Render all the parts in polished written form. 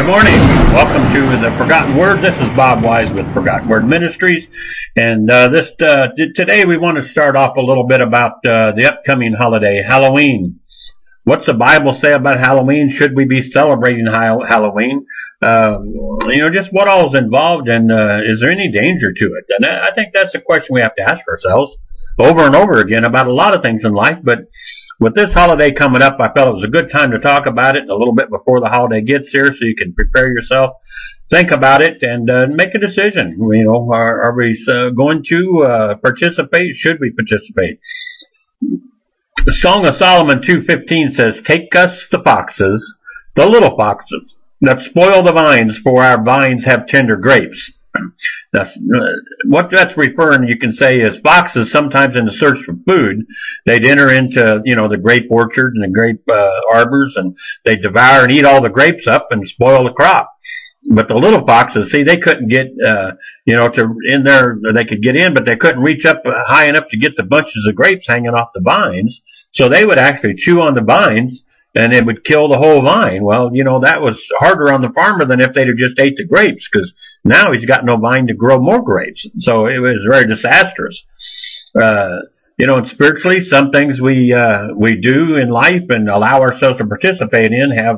Good morning. Welcome to the Forgotten Word. This is Bob Wise with Forgotten Word Ministries, and today we want to start off a little bit about the upcoming holiday, Halloween. What's the Bible say about Halloween? Should we be celebrating Halloween? Just what all is involved, and is there any danger to it? And I think that's a question we have to ask ourselves over and over again about a lot of things in life, but with this holiday coming up, I felt it was a good time to talk about it a little bit before the holiday gets here, so you can prepare yourself, think about it, and make a decision. Are we going to participate? Should we participate? The Song of Solomon 2:15 says, "Take us the foxes, the little foxes, that spoil the vines, for our vines have tender grapes." That's what that's referring, you can say, is foxes sometimes in the search for food. They'd enter into, the grape orchard and the grape arbors, and they'd devour and eat all the grapes up and spoil the crop. But the little foxes, see, they couldn't get, to in there, they could get in, but they couldn't reach up high enough to get the bunches of grapes hanging off the vines. So they would actually chew on the vines, and it would kill the whole vine. Well, that was harder on the farmer than if they'd have just ate the grapes, because now he's got no vine to grow more grapes. So it was very disastrous. And spiritually, some things we do in life and allow ourselves to participate in have,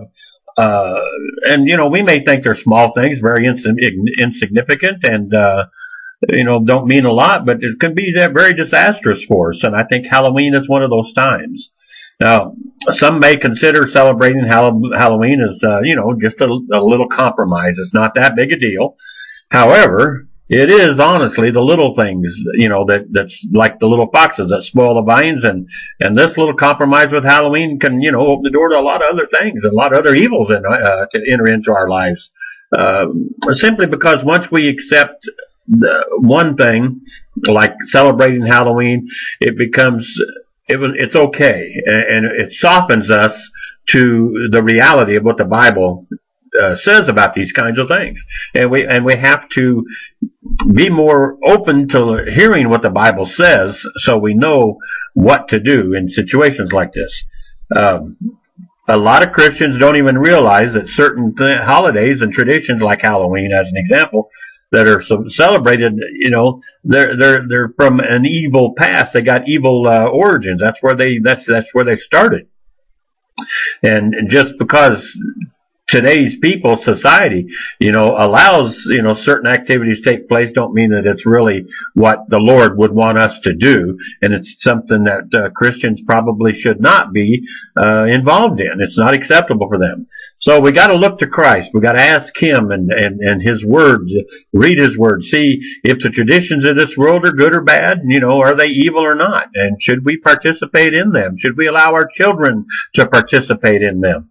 we may think they're small things, very insignificant, and don't mean a lot, but it can be very disastrous for us. And I think Halloween is one of those times. Now, some may consider celebrating Halloween as, just a little compromise. It's not that big a deal. However, it is honestly the little things, that's like the little foxes that spoil the vines, and this little compromise with Halloween can, open the door to a lot of other things and a lot of other evils to enter into our lives. Simply because once we accept one thing, like celebrating Halloween, it's okay, and it softens us to the reality of what the Bible says about these kinds of things, and we have to be more open to hearing what the Bible says, so we know what to do in situations like this. A lot of Christians don't even realize that certain holidays and traditions, like Halloween, as an example, that are celebrated, they're from an evil past. They got evil origins. That's where they started. And just because today's society, allows, certain activities to take place, don't mean that it's really what the Lord would want us to do. And it's something that Christians probably should not be involved in. It's not acceptable for them. So we got to look to Christ. We got to ask Him and His Word, read His Word, see if the traditions of this world are good or bad. Are they evil or not? And should we participate in them? Should we allow our children to participate in them?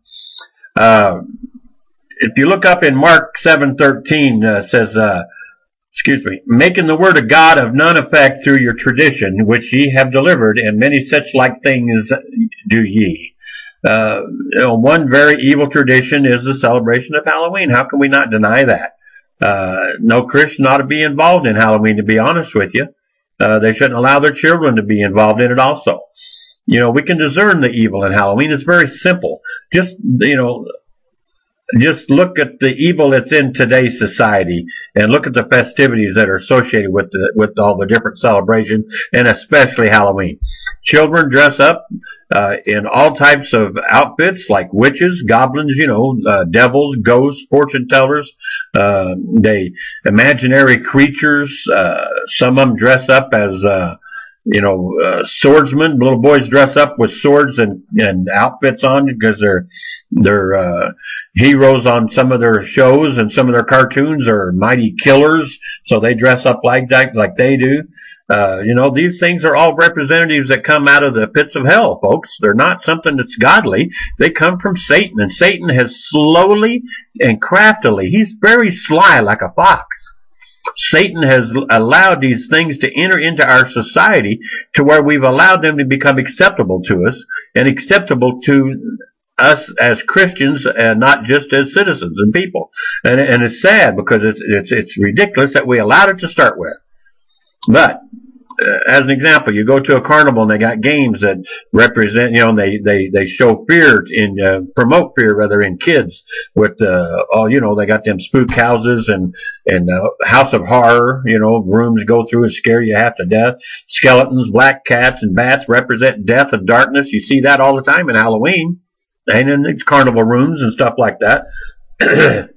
If you look up in Mark 7:13, says, "Making the word of God of none effect through your tradition, which ye have delivered, and many such like things do ye." One very evil tradition is the celebration of Halloween. How can we not deny that? No Christian ought to be involved in Halloween, to be honest with you. They shouldn't allow their children to be involved in it also. We can discern the evil in Halloween. It's very simple. Just look at the evil that's in today's society, and look at the festivities that are associated with all the different celebrations, and especially Halloween. Children dress up in all types of outfits, like witches, goblins, devils, ghosts, fortune tellers, they imaginary creatures. Some of them dress up as swordsmen. Little boys dress up with swords and outfits on because they're heroes on some of their shows, and some of their cartoons are mighty killers, so they dress up like that, like they do. These things are all representatives that come out of the pits of hell, folks. They're not something that's godly. They come from Satan, and Satan has slowly and craftily, he's very sly like a fox. Satan has allowed these things to enter into our society to where we've allowed them to become acceptable to us, and acceptable to us as Christians, and not just as citizens and people. And it's sad, because it's ridiculous that we allowed it to start with. But as an example, you go to a carnival and they got games that represent, they show fear promote fear rather in kids with, they got them spook houses and House of Horror, rooms go through and scare you half to death. Skeletons, black cats, and bats represent death and darkness. You see that all the time in Halloween and in these carnival rooms and stuff like that.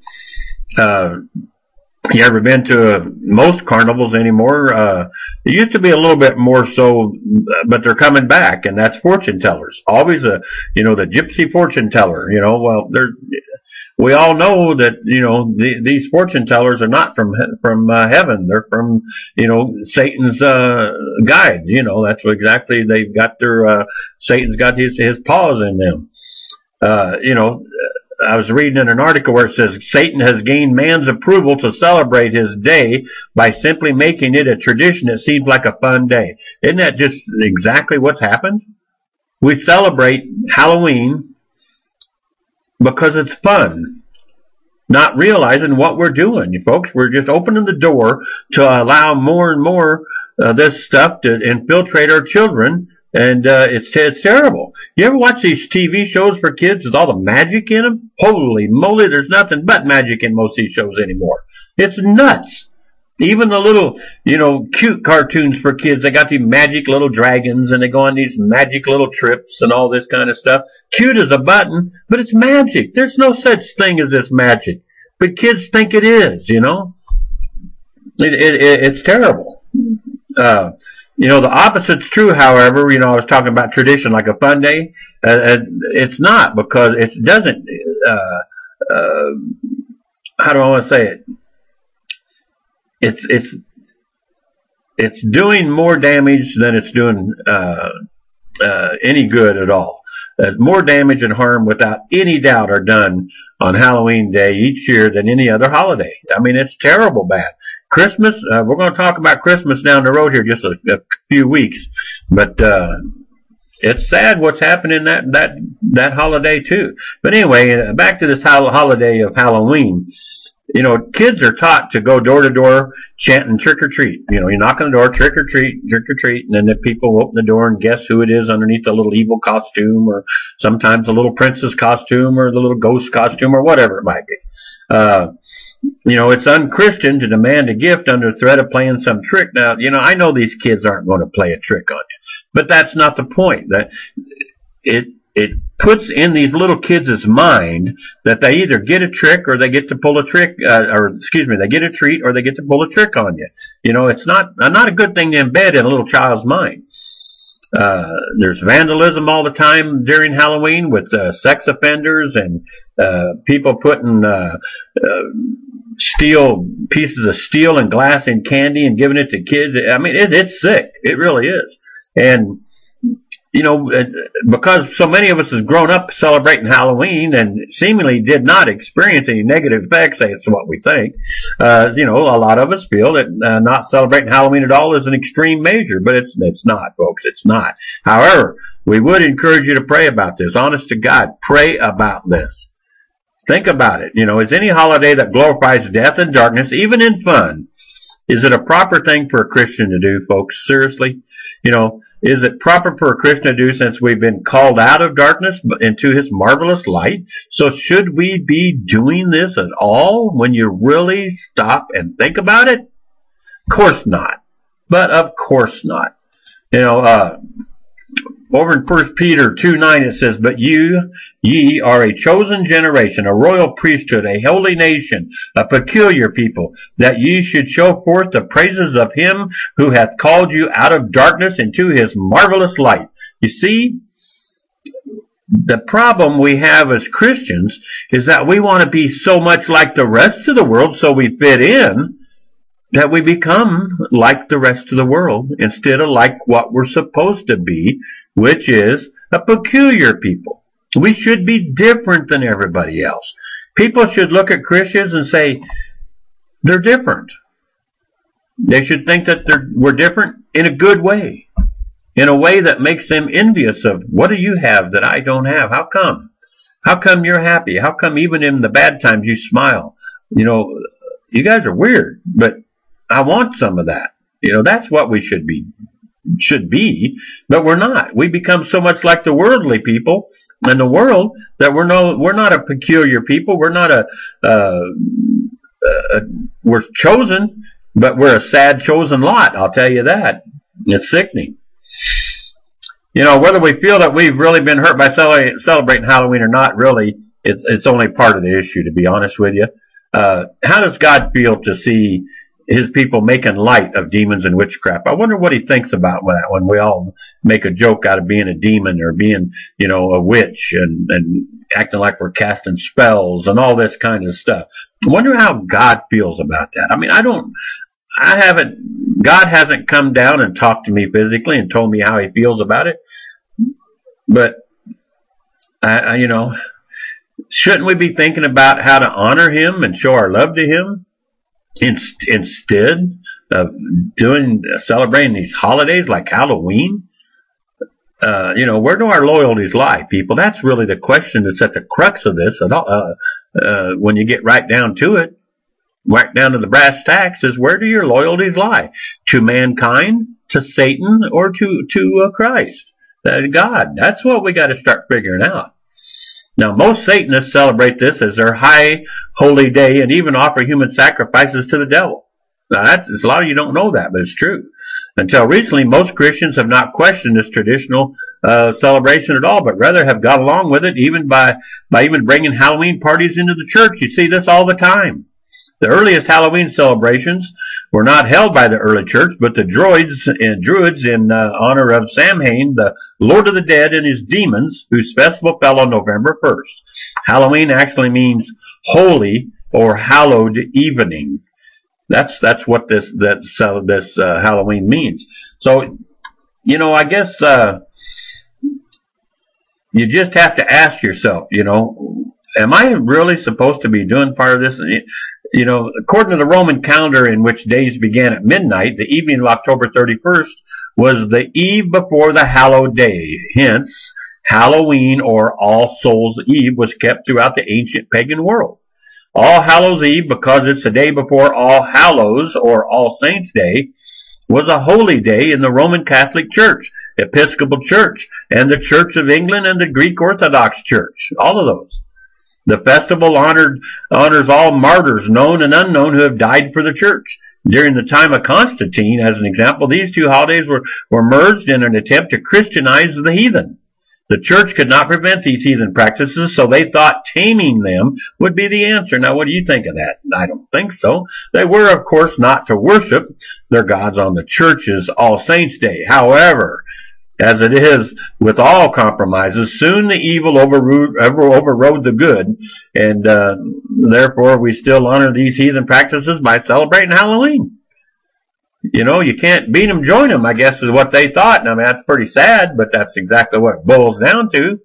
You ever been to most carnivals anymore? It used to be a little bit more so, but they're coming back, and that's fortune tellers. Always the gypsy fortune teller. We all know that these fortune tellers are not from heaven. They're from Satan's guides. That's what exactly they've got their Satan's got his paws in them. I was reading in an article where it says Satan has gained man's approval to celebrate his day by simply making it a tradition that seems like a fun day. Isn't that just exactly what's happened? We celebrate Halloween because it's fun, not realizing what we're doing, folks. We're just opening the door to allow more and more this stuff to infiltrate our children. And it's terrible. You ever watch these TV shows for kids with all the magic in them? Holy moly, there's nothing but magic in most of these shows anymore. It's nuts. Even the little, cute cartoons for kids, they got these magic little dragons and they go on these magic little trips and all this kind of stuff. Cute as a button, but it's magic. There's no such thing as this magic. But kids think it is, It's terrible. The opposite's true, however. I was talking about tradition like a fun day. It's not, because it doesn't, how do I want to say it? It's doing more damage than it's doing any good at all. More damage and harm, without any doubt, are done on Halloween Day each year than any other holiday. I mean, it's terrible bad. Christmas, we're going to talk about Christmas down the road here just a few weeks, but it's sad what's happening that holiday too. But anyway, back to this holiday of Halloween. Kids are taught to go door to door chanting trick or treat. You knock on the door, trick or treat, and then the people will open the door and guess who it is underneath the little evil costume, or sometimes the little princess costume, or the little ghost costume, or whatever it might be. It's unchristian to demand a gift under threat of playing some trick. Now, I know these kids aren't going to play a trick on you, but that's not the point. That it puts in these little kids' mind that they either get a trick or they get to pull a trick, they get a treat or they get to pull a trick on you. It's not a good thing to embed in a little child's mind. There's vandalism all the time during Halloween with sex offenders and people putting pieces of steel and glass in candy and giving it to kids. I mean, it's sick. It really is. And because so many of us has grown up celebrating Halloween and seemingly did not experience any negative effects, it's what we think. A lot of us feel that not celebrating Halloween at all is an extreme measure, but it's not, folks. It's not. However, we would encourage you to pray about this. Honest to God, pray about this. Think about it. Is any holiday that glorifies death and darkness, even in fun, is it a proper thing for a Christian to do, folks? Seriously? Is it proper for a Christian to do, since we've been called out of darkness into his marvelous light? So should we be doing this at all when you really stop and think about it? Of course not. But of course not. Over in 1 Peter 2:9 it says, "But ye are a chosen generation, a royal priesthood, a holy nation, a peculiar people, that ye should show forth the praises of him who hath called you out of darkness into his marvelous light." You see, the problem we have as Christians is that we want to be so much like the rest of the world so we fit in, that we become like the rest of the world instead of like what we're supposed to be, which is a peculiar people. We should be different than everybody else. People should look at Christians and say, they're different. They should think that we're different in a good way, in a way that makes them envious of, what do you have that I don't have? How come? How come you're happy? How come even in the bad times you smile? You guys are weird, but I want some of that. That's what we should be should be, but we're not. We become so much like the worldly people in the world that we're not a peculiar people. We're not we're chosen, but we're a sad chosen lot. I'll tell you that. It's sickening. You know, whether we feel that we've really been hurt by celebrating Halloween or not, really, it's only part of the issue, to be honest with you. How does God feel to see his people making light of demons and witchcraft? I wonder what he thinks about that when we all make a joke out of being a demon or being, you know, a witch and acting like we're casting spells and all this kind of stuff. I wonder how God feels about that. I mean, God hasn't come down and talked to me physically and told me how he feels about it. But, you know, shouldn't we be thinking about how to honor him and show our love to him instead of celebrating these holidays like Halloween? You know, where do our loyalties lie, people? That's really the question that's at the crux of this. When you get right down to it, right down to the brass tacks, is where do your loyalties lie? To mankind, to Satan, or to Christ, God? That's what we got to start figuring out. Now, most Satanists celebrate this as their high holy day and even offer human sacrifices to the devil. Now, a lot of you don't know that, but it's true. Until recently, most Christians have not questioned this traditional celebration at all, but rather have got along with it, even by even bringing Halloween parties into the church. You see this all the time. The earliest Halloween celebrations were not held by the early church, but the Druids in honor of Samhain, the Lord of the Dead, and his demons, whose festival fell on November 1st. Halloween actually means holy or hallowed evening. That's what this Halloween means. So, you know, I guess you just have to ask yourself, you know, am I really supposed to be doing part of this? You know, according to the Roman calendar, in which days began at midnight, the evening of October 31st was the eve before the hallowed day. Hence, Halloween or All Souls Eve was kept throughout the ancient pagan world. All Hallows Eve, because it's the day before All Hallows or All Saints Day, was a holy day in the Roman Catholic Church, Episcopal Church, and the Church of England and the Greek Orthodox Church. All of those. The festival honors all martyrs, known and unknown, who have died for the church. During the time of Constantine, as an example, these two holidays were merged in an attempt to Christianize the heathen. The church could not prevent these heathen practices, so they thought taming them would be the answer. Now, what do you think of that? I don't think so. They were, of course, not to worship their gods on the church's All Saints' Day. However, as it is with all compromises, soon the evil overrode the good, and therefore we still honor these heathen practices by celebrating Halloween. You know, you can't beat them, join them, I guess is what they thought. And I mean, that's pretty sad, but that's exactly what it boils down to.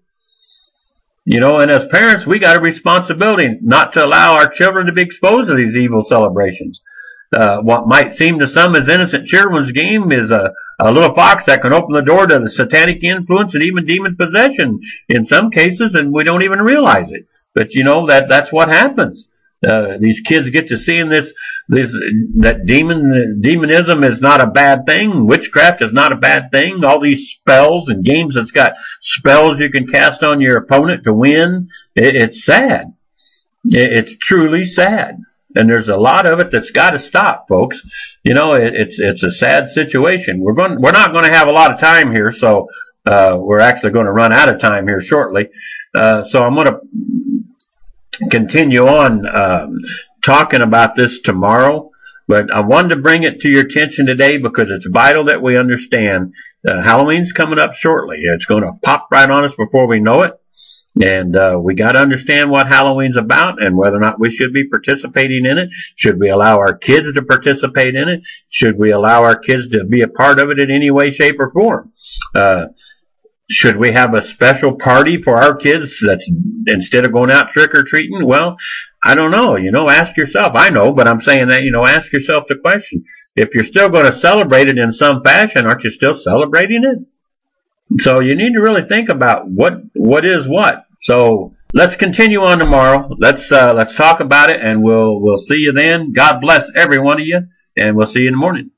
You know, and as parents, we got a responsibility not to allow our children to be exposed to these evil celebrations. What might seem to some as innocent children's game is a little fox that can open the door to the satanic influence and even demon possession in some cases, and we don't even realize it. But you know, that's what happens. These kids get to seeing that demonism is not a bad thing. Witchcraft is not a bad thing. All these spells and games that's got spells you can cast on your opponent to win. It's sad. It's truly sad. And there's a lot of it that's got to stop, folks. You know, it's a sad situation. We're not going to have a lot of time here, so we're actually going to run out of time here shortly. So I'm going to continue on talking about this tomorrow, but I wanted to bring it to your attention today because it's vital that we understand Halloween's coming up shortly. It's going to pop right on us before we know it. And we got to understand what Halloween's about and whether or not we should be participating in it. Should we allow our kids to participate in it? Should we allow our kids to be a part of it in any way, shape, or form? Should we have a special party for our kids that's instead of going out trick-or-treating? Well, I don't know. You know, ask yourself. I know, but I'm saying that, you know, ask yourself the question. If you're still going to celebrate it in some fashion, aren't you still celebrating it? So you need to really think about what is what. So let's continue on tomorrow. Let's talk about it, and we'll see you then. God bless every one of you, and we'll see you in the morning.